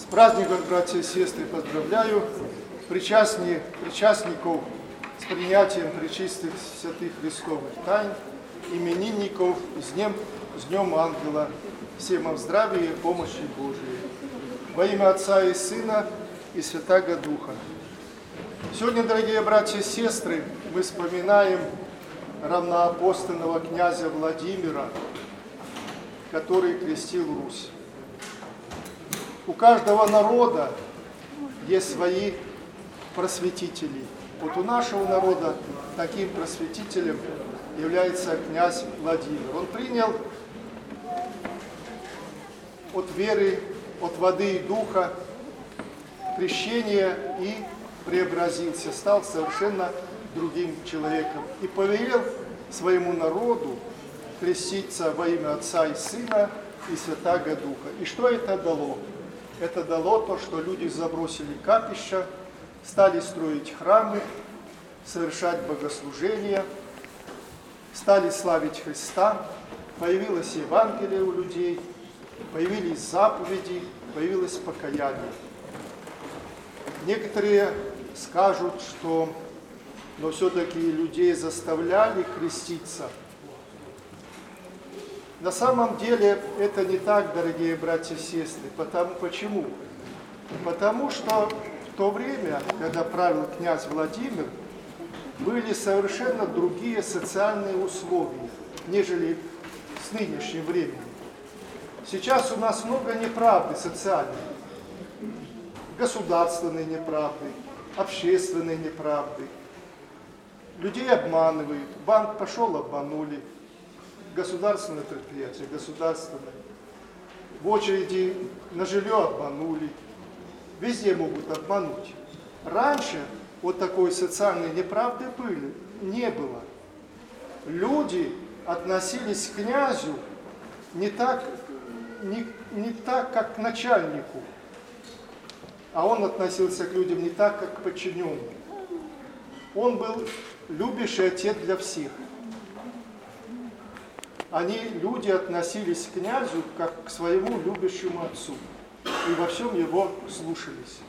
праздником, братья и сестры, поздравляю причастников с принятием пречистых святых Христовых тайн, именинников с Днем Ангела. Всем вам здравия и помощи Божией. Во имя Отца и Сына и Святаго Духа. Сегодня, дорогие братья и сестры, мы вспоминаем равноапостольного князя Владимира, который крестил Русь. У каждого народа есть свои просветители. Вот у нашего народа таким просветителем является князь Владимир. Он принял от веры, от воды и духа крещение и преобразился, стал совершенно другим человеком. И повелел своему народу креститься во имя Отца и Сына и Святаго Духа. И что это дало? Это дало то, что люди забросили капища, стали строить храмы, совершать богослужения, стали славить Христа, появилось Евангелие у людей, появились заповеди, появилось покаяние. Некоторые скажут, что но все-таки людей заставляли креститься. На самом деле это не так, дорогие братья и сестры. Почему? Потому что в то время, когда правил князь Владимир, были совершенно другие социальные условия, нежели с нынешним временем. Сейчас у нас много неправды социальной, государственной неправды, общественной неправды. Людей обманывают, банк пошел, обманули, государственное предприятие, государственное. В очереди на жилье обманули, везде могут обмануть. Раньше вот такой социальной неправды не было. Люди относились к князю не так, как к начальнику, а он относился к людям не так, как к подчиненным. Он был любящий отец для всех. Люди относились к князю как к своему любящему отцу и во всем его слушались.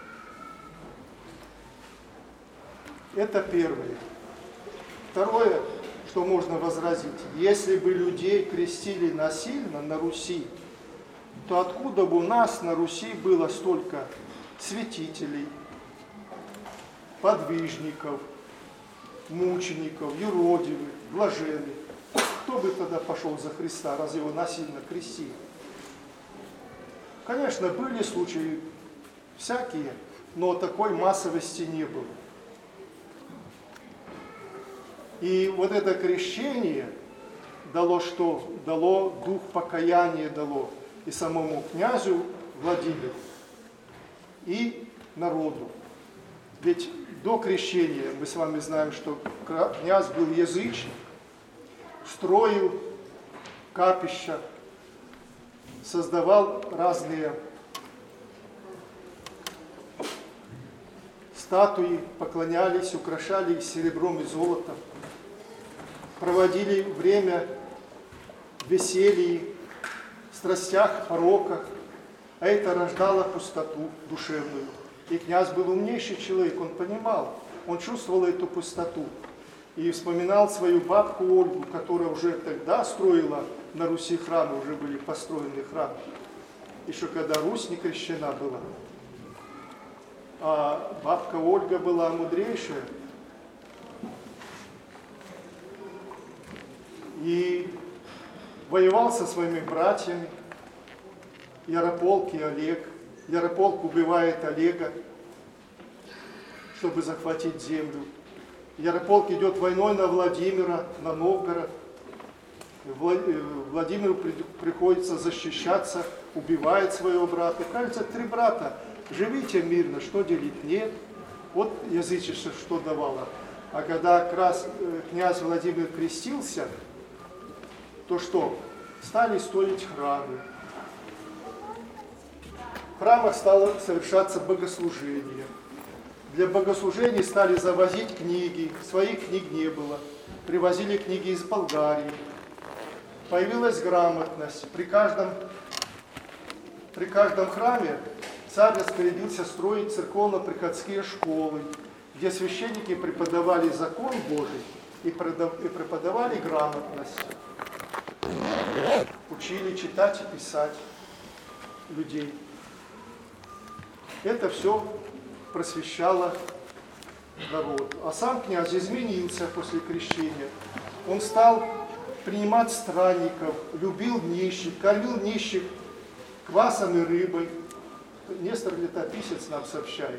Это первое. Второе, что можно возразить, если бы людей крестили насильно на Руси, то откуда бы у нас на Руси было столько святителей, подвижников, мучеников, юродивых, блаженных? Кто бы тогда пошел за Христа, раз его насильно крестили? Конечно, были случаи всякие, но такой массовости не было. И вот это крещение дало что? Дало дух покаяния, дало и самому князю Владимиру, и народу. Ведь до крещения мы с вами знаем, что князь был язычник, строил капища, создавал разные статуи, поклонялись, украшали их серебром и золотом, проводили время в веселье, страстях, пороках, а это рождало пустоту душевную. И князь был умнейший человек, он понимал, он чувствовал эту пустоту. И вспоминал свою бабку Ольгу, которая уже тогда строила на Руси храмы, уже были построены храмы. Еще когда Русь не крещена была. А бабка Ольга была мудрейшая. И воевал со своими братьями, Ярополк и Олег. Ярополк убивает Олега, чтобы захватить землю. Ярополк идет войной на Владимира, на Новгород. Владимиру приходится защищаться, убивает своего брата. Кажется, 3 брата, живите мирно, что делить? Нет. Вот язычество что давало. А когда как раз князь Владимир крестился, то что? Стали строить храмы. В храмах стало совершаться богослужение. Для богослужений стали завозить книги, своих книг не было. Привозили книги из Болгарии. Появилась грамотность. При каждом храме царь распорядился строить церковно-приходские школы, где священники преподавали закон Божий и преподавали грамотность. Учили читать и писать людей. Это все просвещало народ. А сам князь изменился после крещения. Он стал принимать странников, любил нищих, кормил нищих квасом и рыбой. Нестор Летописец нам сообщает.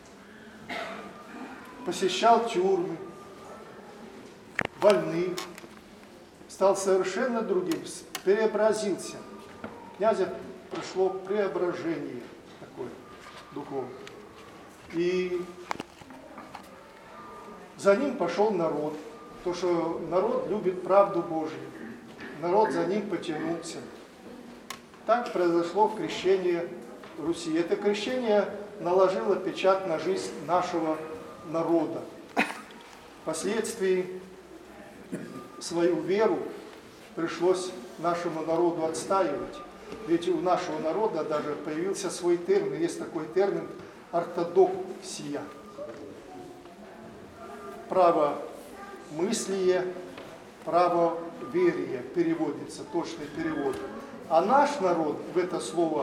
Посещал тюрьмы, больных, стал совершенно другим, преобразился. Князя пришло преображение такое духовное. И за ним пошел народ, потому что народ любит правду Божию. Народ за ним потянулся. Так произошло крещение Руси. Это крещение наложило печать на жизнь нашего народа. Впоследствии свою веру пришлось нашему народу отстаивать. Ведь у нашего народа даже появился свой термин. Есть такой термин ортодоксия. Правомыслие, правоверие переводится, точный перевод. А наш народ в это слово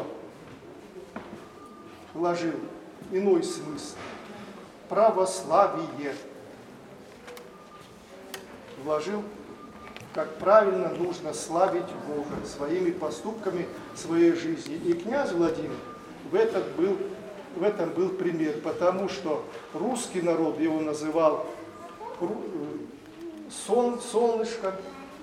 вложил иной смысл. Православие. Вложил, как правильно нужно славить Бога своими поступками, своей жизни. И князь Владимир в этом был пример, потому что русский народ его называл солнышко,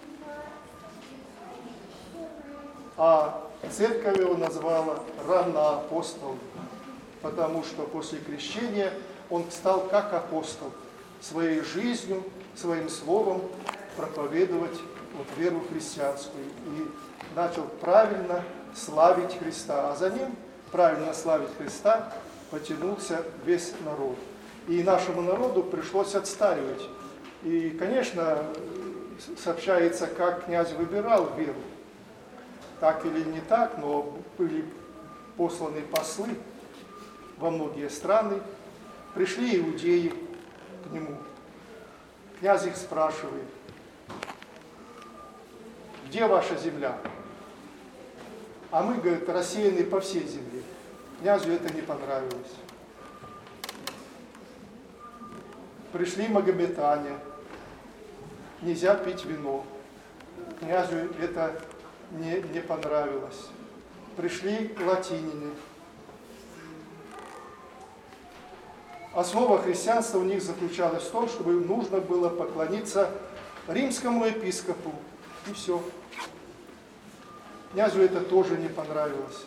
а церковь его назвала равноапостол, потому что после крещения он стал как апостол, своей жизнью, своим словом проповедовать веру христианскую и начал правильно славить Христа, а за ним правильно славить Христа потянулся весь народ. И нашему народу пришлось отстаивать. И, конечно, сообщается, как князь выбирал веру. Так или не так, но были посланы послы во многие страны. Пришли иудеи к нему. Князь их спрашивает: где ваша земля? А мы, говорит, рассеяны по всей земле. Князю это не понравилось. Пришли магометане, нельзя пить вино. Князю это не понравилось. Пришли латиняне. Основа христианства у них заключалась в том, чтобы им нужно было поклониться римскому епископу. И все. Князю это тоже не понравилось.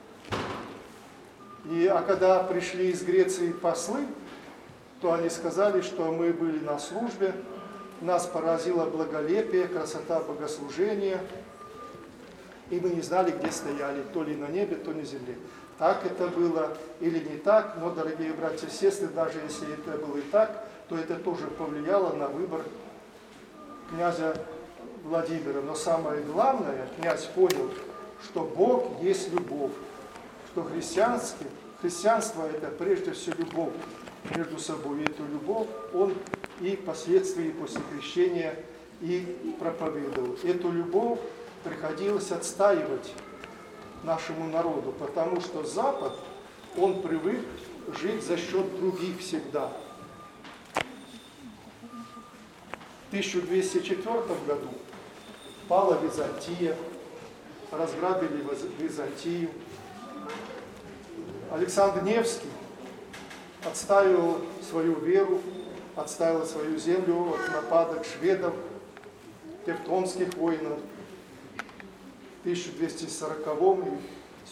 А когда пришли из Греции послы, то они сказали, что мы были на службе, нас поразило благолепие, красота богослужения, и мы не знали, где стояли, то ли на небе, то на земле. Так это было или не так, но, дорогие братья и сестры, даже если это было и так, то это тоже повлияло на выбор князя Владимира. Но самое главное, князь понял, что Бог есть любовь, что христианство это прежде всего любовь между собой. И эту любовь он и впоследствии после крещения и проповедовал. Эту любовь приходилось отстаивать нашему народу, потому что Запад, он привык жить за счет других всегда. В 1204 году пала Византия, разграбили Византию. Александр Невский отстаивал свою веру, отстаивал свою землю от нападок шведов, тевтонских воинов. В 1240 и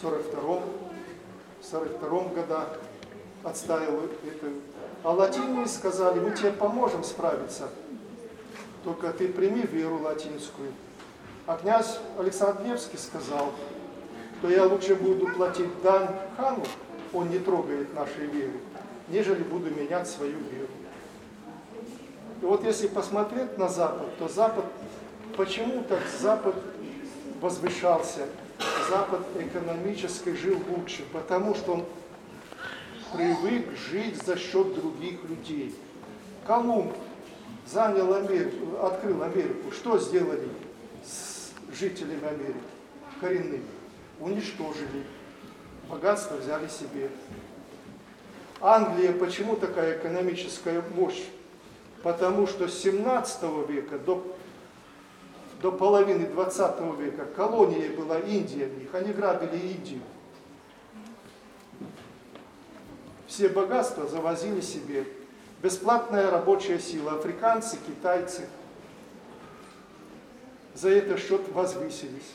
42 годах отстаивал это. А латиняне сказали: мы тебе поможем справиться, только ты прими веру латинскую. А князь Александр Невский сказал, что я лучше буду платить дань хану, он не трогает нашей веры, нежели буду менять свою веру. И вот если посмотреть на Запад, то Запад, почему так Запад возвышался, Запад экономически жил лучше, потому что он привык жить за счет других людей. Колумб занял Америку, открыл Америку. Что сделали с жителями Америки коренными? Уничтожили. Богатство взяли себе. Англия, почему такая экономическая мощь? Потому что с 17 века до половины 20 века колонией была Индия в них. Они грабили Индию. Все богатства завозили себе. Бесплатная рабочая сила. Африканцы, китайцы за этот счет возвысились.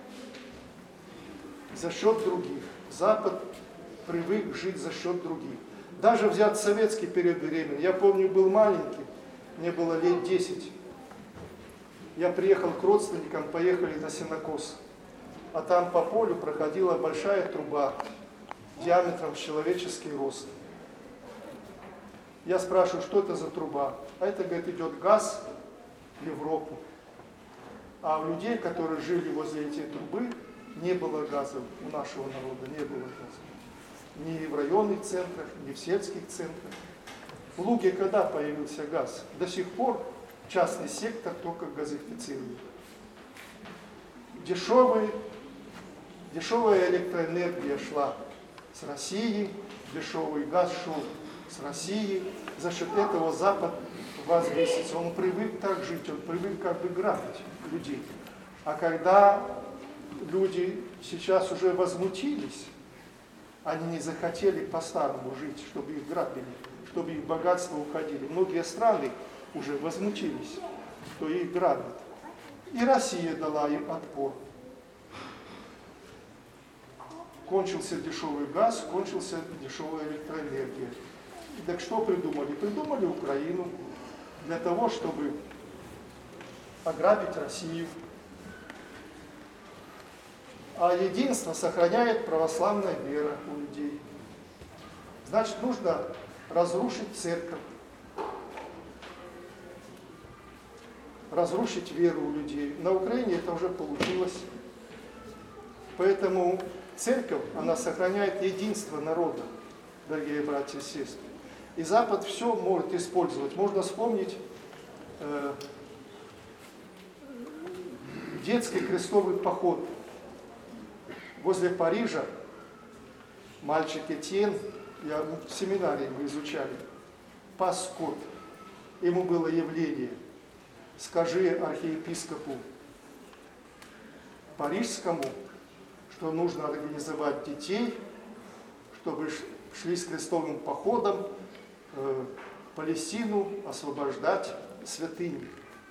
За счет других. Запад привык жить за счет других. Даже взять советский период времени. Я помню, был маленький, мне было лет 10. Я приехал к родственникам, поехали на сенокос. А там по полю проходила большая труба диаметром с человеческий рост. Я спрашиваю, что это за труба? А это, говорит, идет газ в Европу. А у людей, которые жили возле этой трубы, не было газа у нашего народа, не было газа. Ни в районных центрах, ни в сельских центрах. В Луге когда появился газ? До сих пор частный сектор только газифицирует. Дешевая электроэнергия шла с России, дешевый газ шел с России. За счет этого Запад возвысился. Он привык так жить, он привык как бы грабить людей. А когда люди сейчас уже возмутились, они не захотели по-старому жить, чтобы их грабили, чтобы их богатства уходили. Многие страны уже возмутились, что их грабят. И Россия дала им отпор. Кончился дешевый газ, кончился дешевая электроэнергия. И так что придумали? Придумали Украину для того, чтобы ограбить Россию. А единство сохраняет православная вера у людей. Значит, нужно разрушить церковь, разрушить веру у людей. На Украине это уже получилось. Поэтому церковь, она сохраняет единство народа, дорогие братья и сестры. И Запад все может использовать. Можно вспомнить детский крестовый поход. Возле Парижа мальчик Этьен, в семинарии мы изучали, пас скот. Ему было явление: скажи архиепископу парижскому, что нужно организовать детей, чтобы шли с крестовым походом Палестину освобождать святыню.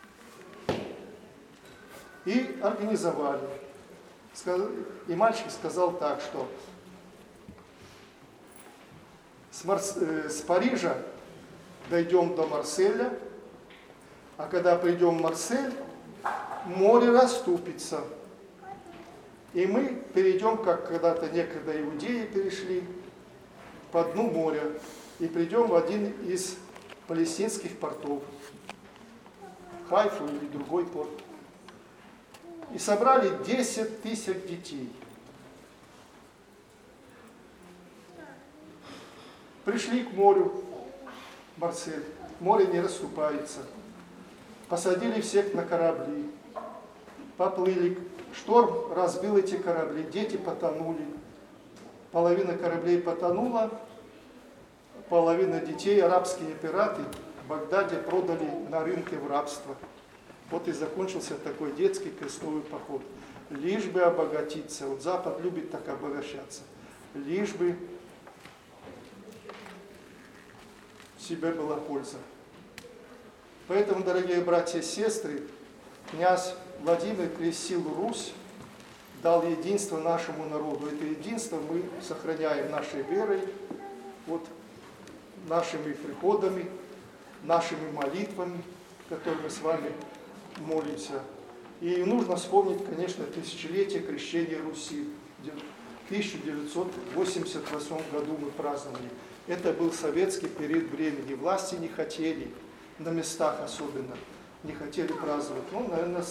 И организовали. И мальчик сказал так, что с Парижа дойдем до Марселя, а когда придем в Марсель, море расступится. И мы перейдем, как когда-то некогда иудеи перешли, по дну моря, и придем в один из палестинских портов, Хайфу или другой порт. И собрали 10 тысяч детей. Пришли к морю, Марсель. Море не расступается. Посадили всех на корабли. Поплыли. Шторм разбил эти корабли. Дети потонули. Половина кораблей потонула. Половина детей арабские пираты в Багдаде продали на рынке в рабство. Вот и закончился такой детский крестовый поход. Лишь бы обогатиться. Вот Запад любит так обогащаться. Лишь бы себе была польза. Поэтому, дорогие братья и сестры, князь Владимир крестил Русь, дал единство нашему народу. Это единство мы сохраняем нашей верой, вот, нашими приходами, нашими молитвами, которые мы с вами молимся. И нужно вспомнить, конечно, тысячелетие крещения Руси. В 1988 году мы праздновали. Это был советский период времени. Власти не хотели, на местах особенно, не хотели праздновать. Ну, наверное,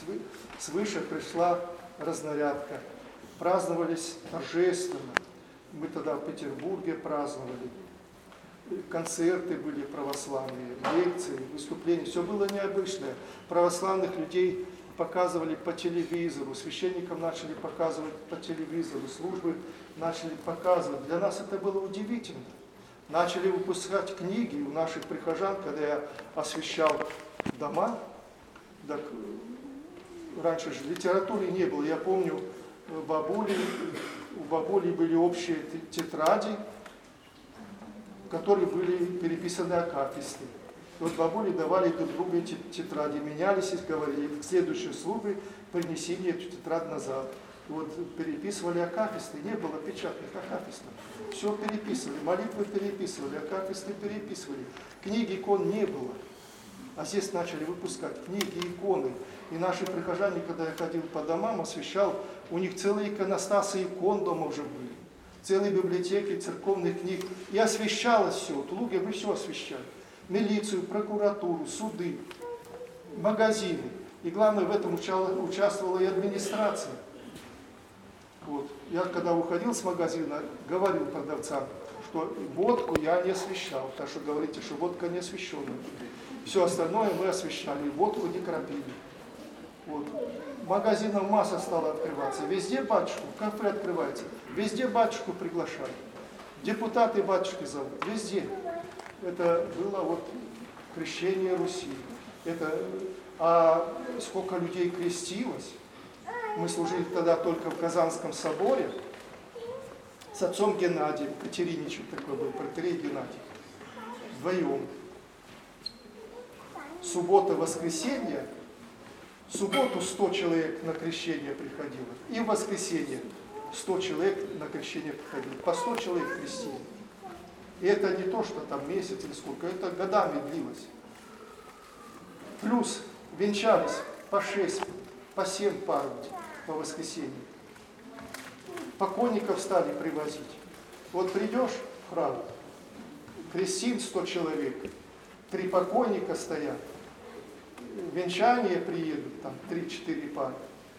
свыше пришла разнарядка. Праздновались торжественно. Мы тогда в Петербурге праздновали. Концерты были православные, лекции, выступления. Все было необычное. Православных людей показывали по телевизору, священникам начали показывать по телевизору, службы начали показывать. Для нас это было удивительно. Начали выпускать книги у наших прихожан, когда я освещал дома. Так, раньше же литературы не было. Я помню, у бабули были общие тетради, которые были переписаны акафисты. Вот бабули давали друг другу эти тетради, менялись и говорили, в следующей службе принеси мне эту тетрадь назад. Вот переписывали акафисты, не было печатных акафистов. Все переписывали, молитвы переписывали, акафисты переписывали. Книги икон не было. А здесь начали выпускать книги, иконы. И наши прихожане, когда я ходил по домам, освещал, у них целые иконостасы икон дома уже были. Целые библиотеки церковных книг. И освещалось все. Вот в Луге мы все освещали. Милицию, прокуратуру, суды, магазины. И главное, в этом участвовала и администрация. Вот. Я когда уходил с магазина, говорил продавцам, что водку я не освещал, потому что говорите, что водка не освященная. Все остальное мы освещали, водку не кропили. Вот. Магазинов масса стала открываться. Везде батюшку, кафе открывается. Везде батюшку приглашают. Депутаты батюшки зовут. Везде. Это было вот крещение Руси. А сколько людей крестилось. Мы служили тогда только в Казанском соборе с отцом Геннадием, Катериничем такой был, протоиерей Геннадий. Вдвоем. Суббота, воскресенье. В субботу 100 человек на крещение приходило. И в воскресенье 100 человек на крещение приходило. По 100 человек крестили. И это не то, что там месяц или сколько, это годами длилось. Плюс венчались по 6, по 7 пар по воскресенью. Покойников стали привозить. Вот придешь в храм, крестин 100 человек, 3 покойника стоят, венчание приедут, там 3-4 пары.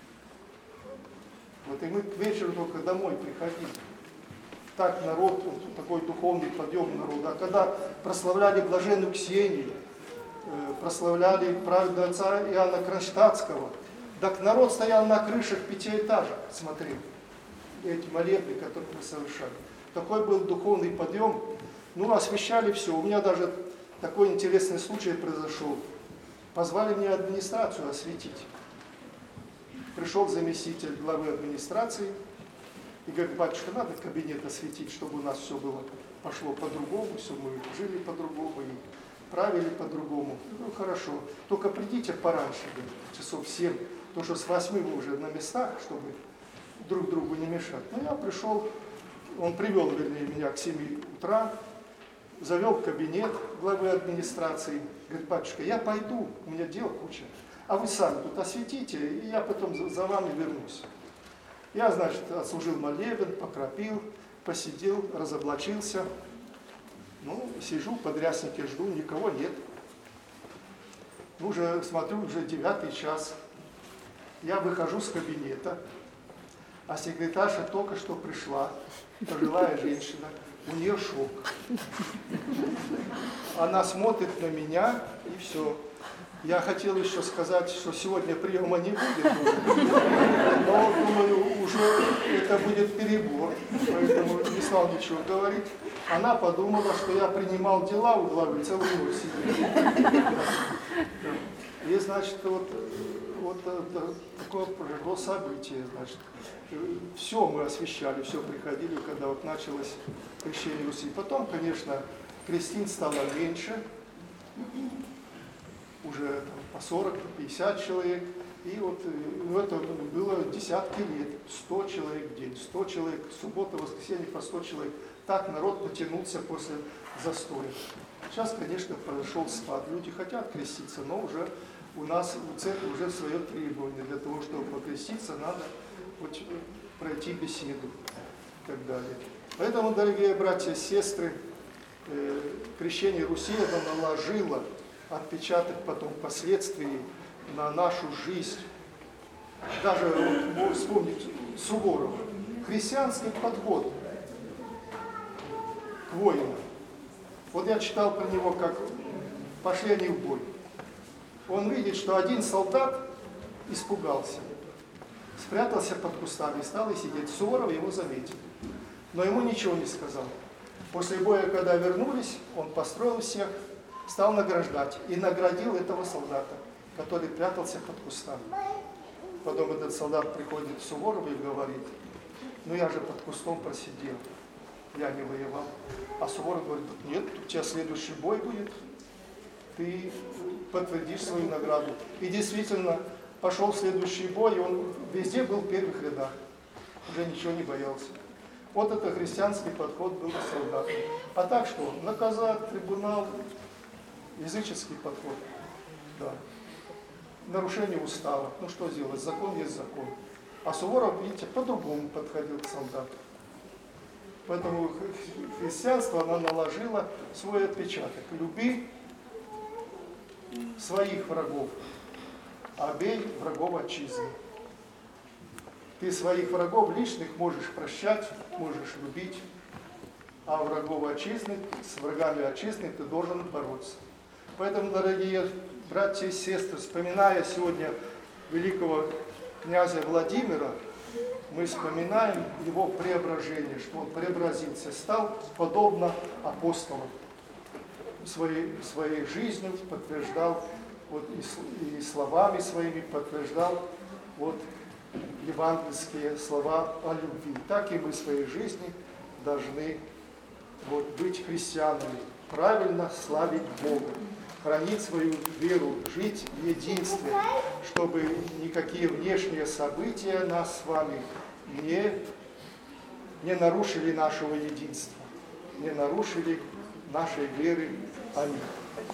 Вот и мы к вечеру только домой приходили. Так народ, вот, такой духовный подъем народа. А когда прославляли блаженную Ксению, прославляли праведного отца Иоанна Кронштадтского, так народ стоял на крышах 5-этажек, смотрел эти молебны, которые мы совершали. Такой был духовный подъем. Ну, освещали все. У меня даже такой интересный случай произошел. Позвали мне администрацию осветить. Пришел заместитель главы администрации и говорит: батюшка, надо кабинет осветить, чтобы у нас все было, пошло по-другому, все мы жили по-другому и правили по-другому. Ну, хорошо, только придите пораньше, часов 7, потому что с 8 мы уже на местах, чтобы друг другу не мешать. Ну, я пришел, он привел, вернее, меня к 7 утра, завел в кабинет главы администрации, говорит: батюшка, я пойду, у меня дел куча, а вы сами тут осветите, и я потом за вами вернусь. Я, значит, отслужил молебен, покропил, посидел, разоблачился. Ну, сижу, под ряснике жду, никого нет. Ну, уже, смотрю, уже 9 час. Я выхожу с кабинета, а секретарша только что пришла, пожилая женщина, у нее шок. Она смотрит на меня, и все. Я хотел еще сказать, что сегодня приема не будет, но, думаю, уже это будет перебор, поэтому не стал ничего говорить. Она подумала, что я принимал дела у главы, целую ночь сидел. И, значит, вот такое произошло событие, значит. Все мы освещали, все приходили, когда вот началось крещение Руси. Потом, конечно, крестин стало меньше, уже там, по 40, 50 человек. И вот это было десятки лет, 100 человек в день, 100 человек, суббота, воскресенье по 100 человек. Так народ потянулся после застоя. Сейчас, конечно, произошел спад. Люди хотят креститься, но уже у нас у церкви уже свое требование. Для того, чтобы покреститься, надо вот пройти беседу и так далее. Поэтому, дорогие братья и сестры, крещение Руси это наложило отпечаток потом впоследствии на нашу жизнь. Даже вот, вспомнить Суворова. Христианский подход воинам. Вот я читал про него, как пошли они в бой. Он видит, что один солдат испугался, спрятался под кустами, стал и сидеть. Суворов его заметил, но ему ничего не сказал. После боя, когда вернулись, он построил всех, стал награждать и наградил этого солдата, который прятался под кустами. Потом этот солдат приходит к Суворову и говорит: ну я же под кустом просидел, я не воевал. А Суворов говорит: нет, у тебя следующий бой будет, ты подтвердишь свою награду. И действительно, пошел в следующий бой, и он везде был в первых рядах, уже ничего не боялся. Вот это христианский подход был к солдатам. А так что? Наказать, трибунал, языческий подход. Да. Нарушение устава. Ну что сделать? Закон есть закон. А Суворов, видите, по-другому подходил к солдату. Поэтому христианство, оно наложило свой отпечаток. Люби своих врагов, а бей врагов отчизны. Ты своих врагов личных можешь прощать, можешь любить, а врагов отчизны, с врагами отчизны ты должен бороться. Поэтому, дорогие братья и сестры, вспоминая сегодня великого князя Владимира, мы вспоминаем его преображение, что он преобразился, стал подобно апостолам. Своей жизнью подтверждал, вот, и словами своими подтверждал вот, евангельские слова о любви. Так и мы в своей жизни должны вот, быть христианами, правильно славить Бога, хранить свою веру, жить в единстве, чтобы никакие внешние события нас с вами не нарушили нашего единства, не нарушили нашей веры. Аминь.